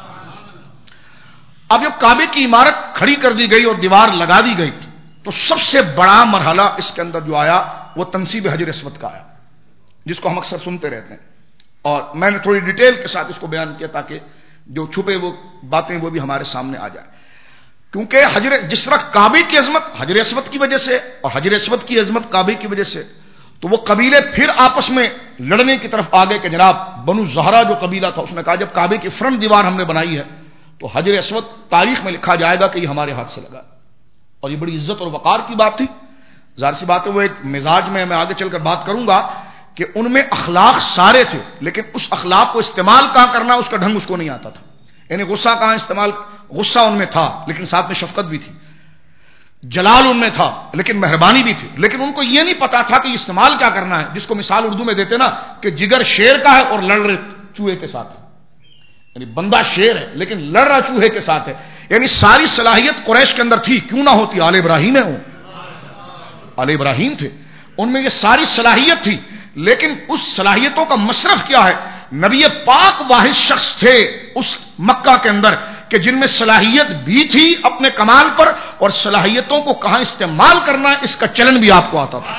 اب جب کعبے کی عمارت کھڑی کر دی گئی اور دیوار لگا دی گئی تو سب سے بڑا مرحلہ اس کے اندر جو آیا وہ تنصیب حجر اسود کا آیا، جس کو ہم اکثر سنتے رہتے ہیں، اور میں نے تھوڑی ڈیٹیل کے ساتھ اس کو بیان کیا تاکہ جو چھپے وہ باتیں وہ بھی ہمارے سامنے آ جائیں۔ کیونکہ جس طرح کعبے کی عظمت حجر اسود کی وجہ سے اور حجر اسود کی عظمت کعبے کی وجہ سے، تو وہ قبیلے پھر آپس میں لڑنے کی طرف آ گئے کہ جناب بنو زہرا جو قبیلہ تھا اس نے کہا جب کعبے کی فرنٹ دیوار ہم نے بنائی ہے تو حجر اسود تاریخ میں لکھا جائے گا کہ یہ ہمارے ہاتھ سے لگا، اور یہ بڑی عزت اور وقار کی بات تھی۔ ظاہر سی بات ہے وہ ایک مزاج میں آگے چل کر بات کروں گا کہ ان میں اخلاق سارے تھے، لیکن اس اخلاق کو استعمال کہاں کرنا اس کا ڈھنگ اس کو نہیں آتا تھا، یعنی غصہ کہاں استعمال، غصہ ان میں تھا لیکن ساتھ میں شفقت بھی تھی، جلال ان میں تھا لیکن مہربانی بھی تھی، لیکن ان کو یہ نہیں پتا تھا کہ استعمال کیا کرنا ہے، جس کو مثال اردو میں دیتے نا کہ جگر شیر کا ہے اور لڑ رہے چوہے کے ساتھ ہے، یعنی بندہ شیر ہے لیکن لڑ رہا چوہے کے ساتھ ہے، یعنی ساری صلاحیت قریش کے اندر تھی، کیوں نہ ہوتی، آل ابراہیم ہے، آل ابراہیم تھے، ان میں یہ ساری صلاحیت تھی، لیکن اس صلاحیتوں کا مصرف کیا ہے، نبی پاک واحد شخص تھے اس مکہ کے اندر کہ جن میں صلاحیت بھی تھی اپنے کمال پر، اور صلاحیتوں کو کہاں استعمال کرنا ہے اس کا چلن بھی آپ کو آتا تھا۔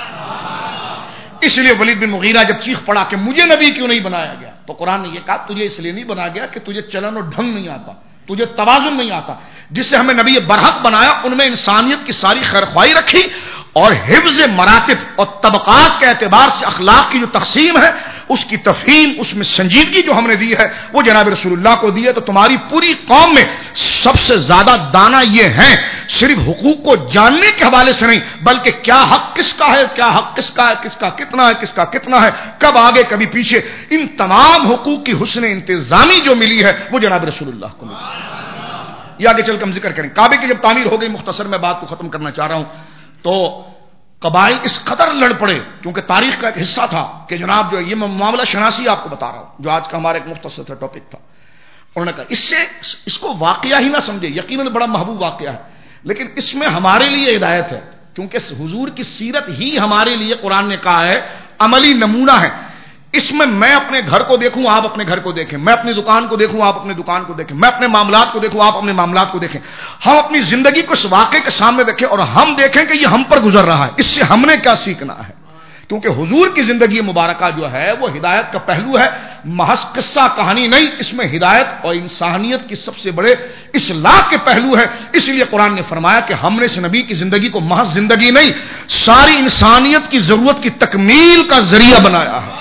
اس لیے ولید بن مغیرہ جب چیخ پڑا کہ مجھے نبی کیوں نہیں بنایا گیا، تو قرآن نے یہ کہا تجھے اس لیے نہیں بنایا گیا کہ تجھے چلن اور ڈھنگ نہیں آتا، تجھے توازن نہیں آتا، جس سے ہمیں نبی برحق بنایا ان میں انسانیت کی ساری خیرخواہی رکھی، اور حفظ مراتب اور طبقات کے اعتبار سے اخلاق کی جو تقسیم ہے اس کی تفہیم، اس میں سنجیدگی جو ہم نے دی ہے وہ جناب رسول اللہ کو دی ہے۔ تو تمہاری پوری قوم میں سب سے زیادہ دانا یہ ہیں، صرف حقوق کو جاننے کے حوالے سے نہیں بلکہ کیا حق کس کا ہے، کیا حق کس کا ہے، کس کا کتنا ہے، کس کا کتنا ہے، کب آگے کبھی پیچھے، ان تمام حقوق کی حسن انتظامی جو ملی ہے وہ جناب رسول اللہ کو ملی۔ یہ آگے چل کر ہم ذکر کریں۔ کعبے کی جب تعمیر ہو گئی، مختصر میں بات کو ختم کرنا چاہ رہا ہوں، تو قبائل اس قدر لڑ پڑے کیونکہ تاریخ کا ایک حصہ تھا کہ جناب جو یہ معاملہ شناسی آپ کو بتا رہا ہوں جو آج کا ہمارا ایک مختصر ٹاپک تھا، انہوں نے کہا اس کو واقعہ ہی نہ سمجھے، یقیناً بڑا محبوب واقعہ ہے، لیکن اس میں ہمارے لیے ہدایت ہے، کیونکہ حضور کی سیرت ہی ہمارے لیے قرآن نے کہا ہے عملی نمونہ ہے۔ اس میں اپنے گھر کو دیکھوں، آپ اپنے گھر کو دیکھیں، میں اپنی دکان کو دیکھوں، آپ اپنی دکان کو دیکھیں، میں اپنے معاملات کو دیکھوں، آپ اپنے معاملات کو دیکھیں، ہم اپنی زندگی کو اس واقعے کے سامنے رکھیں اور ہم دیکھیں کہ یہ ہم پر گزر رہا ہے، اس سے ہم نے کیا سیکھنا ہے۔ کیونکہ حضور کی زندگی مبارکہ جو ہے وہ ہدایت کا پہلو ہے، محض قصہ کہانی نہیں، اس میں ہدایت اور انسانیت کی سب سے بڑے اصلاح کے پہلو ہے۔ اس لیے قرآن نے فرمایا کہ ہم نے اس نبی کی زندگی کو محض زندگی نہیں، ساری انسانیت کی ضرورت کی تکمیل کا ذریعہ بنایا ہے۔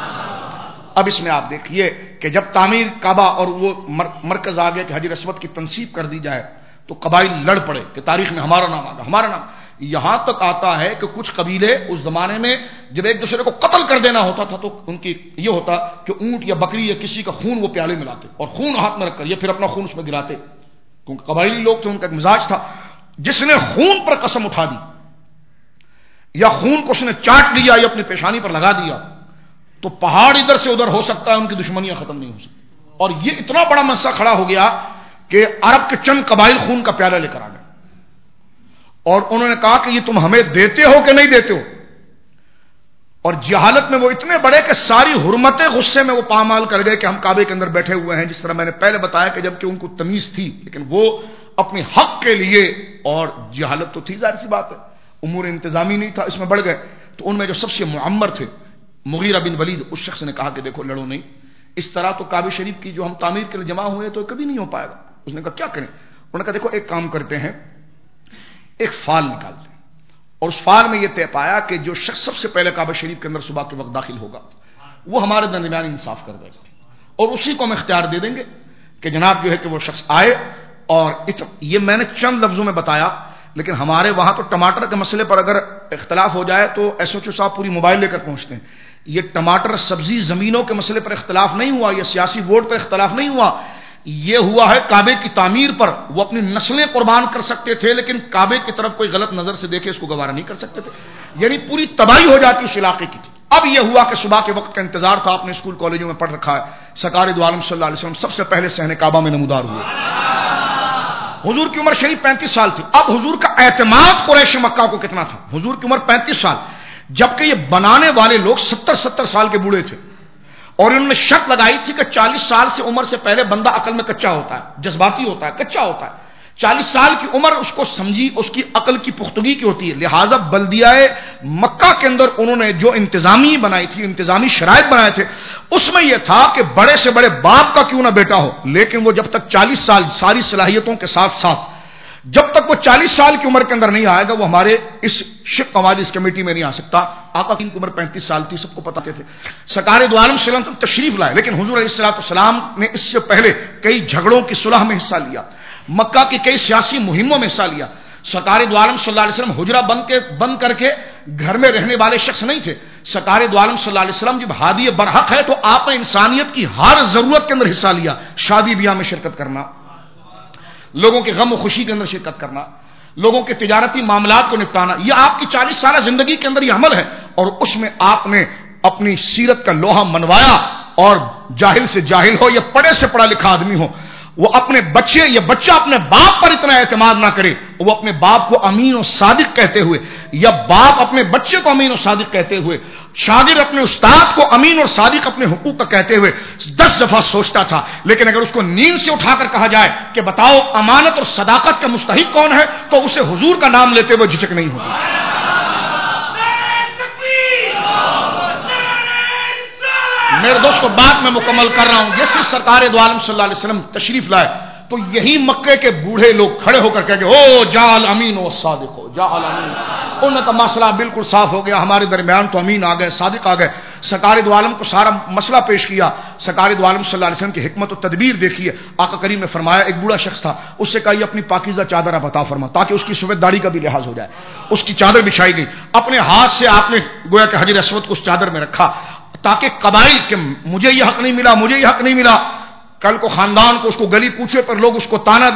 اب اس میں آپ دیکھیے کہ جب تعمیر کعبہ اور وہ مرکز آ گیا کہ حجر اسود کی تنصیب کر دی جائے تو قبائل لڑ پڑے کہ تاریخ میں ہمارا نام آگا، ہمارا نام۔ یہاں تک آتا ہے کہ کچھ قبیلے اس زمانے میں جب ایک دوسرے کو قتل کر دینا ہوتا تھا تو ان کی یہ ہوتا کہ اونٹ یا بکری یا کسی کا خون وہ پیالے ملاتے اور خون ہاتھ میں رکھ کر یہ پھر اپنا خون اس میں گراتے، کیونکہ قبائلی لوگ تھے، ان کا ایک مزاج تھا۔ جس نے خون پر قسم اٹھا دی یا خون کو اس نے چاٹ لیا یا اپنی پیشانی پر لگا دیا تو پہاڑ ادھر سے ادھر ہو سکتا ہے، ان کی دشمنیاں ختم نہیں ہو سکتی۔ اور یہ اتنا بڑا مسئلہ کھڑا ہو گیا کہ عرب کے چند قبائل خون کا پیالہ لے کر آ گئے اور انہوں نے کہا کہ یہ تم ہمیں دیتے ہو کہ نہیں دیتے ہو، اور جہالت میں وہ اتنے بڑے کہ ساری حرمتیں غصے میں وہ پامال کر گئے کہ ہم کعبے کے اندر بیٹھے ہوئے ہیں، جس طرح میں نے پہلے بتایا کہ جب کہ ان کو تمیز تھی لیکن وہ اپنی حق کے لیے، اور جہالت تو تھی ظاہر سی بات ہے، امور انتظامی نہیں تھا، اس میں بڑھ گئے۔ تو ان میں جو سب سے معمر تھے مغیرہ بن ولید، اس شخص نے کہا کہ دیکھو لڑو نہیں، اس طرح تو کعبہ شریف کی جو ہم تعمیر کے لیے جمع ہوئے تو کبھی نہیں ہو پائے گا۔ اس نے کہا کیا کریں؟ انہوں نے کہا دیکھو ایک کام کرتے ہیں، ایک فال نکالتے ہیں، اور اس فال میں یہ طے پایا کہ جو شخص سب سے پہلے کعبہ شریف کے اندر صبح کے وقت داخل ہوگا وہ ہمارے درمیان انصاف کر دے گا، اور اسی کو ہم اختیار دے دیں گے کہ جناب جو ہے کہ وہ شخص آئے۔ اور یہ میں نے چند لفظوں میں بتایا، لیکن ہمارے وہاں تو ٹماٹر کے مسئلے پر اگر اختلاف ہو جائے تو ایس ایچ او صاحب پوری موبائل لے کر پہنچتے ہیں۔ یہ ٹماٹر سبزی زمینوں کے مسئلے پر اختلاف نہیں ہوا، یہ سیاسی ووٹ پر اختلاف نہیں ہوا، یہ ہوا ہے کعبے کی تعمیر پر۔ وہ اپنی نسلیں قربان کر سکتے تھے لیکن کعبے کی طرف کوئی غلط نظر سے دیکھے اس کو گوارا نہیں کر سکتے تھے، یعنی پوری تباہی ہو جاتی اس علاقے کی تھی۔ اب یہ ہوا کہ صبح کے وقت کا انتظار تھا، آپ نے اسکول کالجوں میں پڑھ رکھا ہے، سرکار دو عالم صلی اللہ علیہ وسلم سب سے پہلے صحن کعبہ میں نمودار ہوئے۔ حضور کی عمر شریف 35 سال تھی۔ اب حضور کا اعتماد قریش مکہ کو کتنا تھا؟ حضور کی عمر 35 سال، جبکہ یہ بنانے والے لوگ 70 سال کے بوڑھے تھے، اور انہوں نے شرط لگائی تھی کہ 40 سال سے عمر سے پہلے بندہ عقل میں کچا ہوتا ہے، جذباتی ہوتا ہے، کچا ہوتا ہے۔ 40 سال کی عمر اس کو سمجھی اس کی عقل کی پختگی کی ہوتی ہے، لہذا بلدیہ مکہ کے اندر انہوں نے جو انتظامی بنائی تھی، انتظامی شرائط بنائے تھے، اس میں یہ تھا کہ بڑے سے بڑے باپ کا کیوں نہ بیٹا ہو، لیکن وہ جب تک 40 سال ساری صلاحیتوں کے ساتھ ساتھ جب تک وہ 40 سال کی عمر کے اندر نہیں آئے گا وہ ہمارے اس شپ ہماری اس کمیٹی میں نہیں آ سکتا۔ آقا کی عمر 35 سال تھی، سب کو پتا تھے۔ سرکار دو عالم صلی اللہ علیہ وسلم تشریف لائے، لیکن حضور علیہ السلام نے اس سے پہلے کئی جھگڑوں کی صلح میں حصہ لیا، مکہ کی کئی سیاسی مہموں میں حصہ لیا۔ سرکار دو عالم صلی اللہ علیہ وسلم حجرہ بند کر کے گھر میں رہنے والے شخص نہیں تھے۔ سرکار دو عالم صلی اللہ علیہ وسلم جب ہادی برحق ہے تو آپ نے انسانیت کی ہر ضرورت کے اندر حصہ لیا، شادی بیاہ میں شرکت کرنا، لوگوں کے غم و خوشی کے اندر شرکت کرنا، لوگوں کے تجارتی معاملات کو نپٹانا، یہ آپ کی 40 سالہ زندگی کے اندر یہ عمل ہے، اور اس میں آپ نے اپنی سیرت کا لوہا منوایا۔ اور جاہل سے جاہل ہو یا پڑھے سے پڑھا لکھا آدمی ہو، وہ اپنے بچے یا بچہ اپنے باپ پر اتنا اعتماد نہ کرے، وہ اپنے باپ کو امین و صادق کہتے ہوئے، یا باپ اپنے بچے کو امین و صادق کہتے ہوئے، شاگرد اپنے استاد کو امین اور صادق اپنے حقوق کا کہتے ہوئے 10 دفعہ سوچتا تھا، لیکن اگر اس کو نیند سے اٹھا کر کہا جائے کہ بتاؤ امانت اور صداقت کا مستحق کون ہے تو اسے حضور کا نام لیتے ہوئے جھجک نہیں ہوگی۔ میرے دوستو بات میں مکمل کر رہا ہوں، جیسے سرکار دو عالم صلی اللہ علیہ وسلم تشریف لائے تو یہی مکے کے بوڑھے لوگ کھڑے ہو کر کہہ گئے او جعل امین و صادق ہو، جعل امین۔ انہوں کا مسئلہ بالکل صاف ہو گیا، ہمارے درمیان تو امین آ گئے، صادق آ گئے۔ سرکار دو عالم کو سارا مسئلہ پیش کیا، سرکار دو عالم صلی اللہ علیہ وسلم کی حکمت و تدبیر دیکھیے۔ آقا کریم نے فرمایا، ایک بوڑھا شخص تھا، اس سے کہا یہ اپنی پاکیزہ چادر آپ عطا فرما تاکہ اس کی سفید داڑھی کا بھی لحاظ ہو جائے۔ اس کی چادر بچھائی گئی، اپنے ہاتھ سے آپ نے گویا کہ حجر اسود کو اس چادر میں رکھا تاکہ قبائل کہ مجھے یہ حق نہیں ملا، مجھے یہ حق نہیں ملا، کل کو خاندان کو اس کو گلی کوچے پر لوگ اس کو تانا دیں،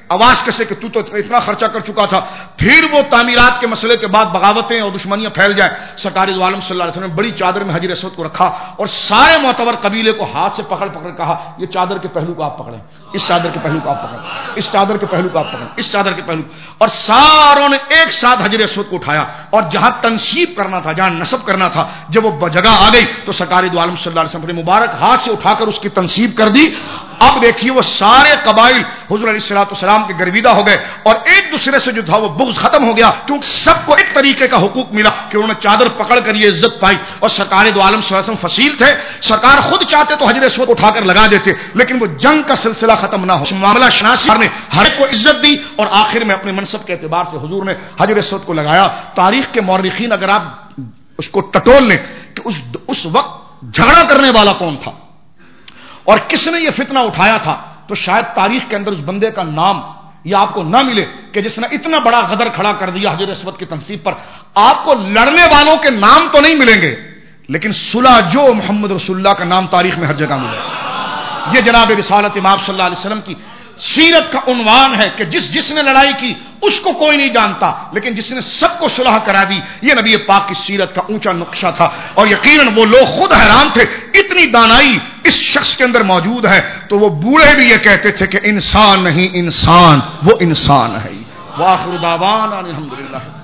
آواز کیسے کہ تو اتنا خرچہ کر چکا تھا. پھر وہ تعمیرات کے مسئلے کے بعد بغاوتیں اور دشمنیاں پھیل جائیں. سرکار دو عالم صلی اللہ علیہ وسلم نے بڑی چادر میں حجر اسود کو رکھا اور سارے معتبر قبیلے کو ہاتھ سے پکڑ پکڑ کہا یہ چادر کے پہلو کو آپ پکڑیں, اس چادر کے پہلو کو آپ پکڑیں, اس چادر کے پہلو کو آپ پکڑیں, اس چادر کے پہلو. اور ساروں نے ایک ساتھ حجر اسود کو اٹھایا اور جہاں تنصیب کرنا تھا, جہاں نصب کرنا تھا, جب وہ جگہ آ گئی تو سرکار دو عالم صلی اللہ علیہ وسلم نے مبارک ہاتھ سے اٹھا کر اس کی تنصیب کر دی. اب دیکھیے وہ سارے قبائل حضور علیہ الصلوۃ والسلام کے گرویدہ ہو گئے اور ایک دوسرے سے جو تھا وہ بغض ختم ہو گیا, کیونکہ سب کو ایک طریقے کا حقوق ملا کہ انہوں نے چادر پکڑ کر یہ عزت پائی. اور سرکار دو عالم صلی اللہ علیہ وسلم فصیل تھے, سرکار خود چاہتے تو حجر اسود اٹھا کر لگا دیتے, لیکن وہ جنگ کا سلسلہ ختم نہ ہو. معاملہ شناسی نے ہر ایک کو عزت دی اور آخر میں اپنے منصب کے اعتبار سے حضور نے حجر اسود کو لگایا. تاریخ کے مورخین اگر آپ اس کو ٹٹول لیں کہ اس وقت جھگڑا کرنے والا کون تھا اور کس نے یہ فتنہ اٹھایا تھا, تو شاید تاریخ کے اندر اس بندے کا نام یہ آپ کو نہ ملے کہ جس نے اتنا بڑا غدر کھڑا کر دیا حجر اسود کی تنصیب پر. آپ کو لڑنے والوں کے نام تو نہیں ملیں گے, لیکن صلح جو محمد رسول اللہ کا نام تاریخ میں ہر جگہ ملے گا. یہ جناب رسالت امام صلی اللہ علیہ وسلم کی سیرت کا عنوان ہے کہ جس نے لڑائی کی اس کو کوئی نہیں جانتا, لیکن جس نے سب کو صلح کرا دی یہ نبی پاک کی سیرت کا اونچا نقشہ تھا. اور یقیناً وہ لوگ خود حیران تھے اتنی دانائی اس شخص کے اندر موجود ہے. تو وہ بوڑھے بھی یہ کہتے تھے کہ انسان نہیں انسان, وہ انسان ہے. وآخر دعوانا الحمدللہ.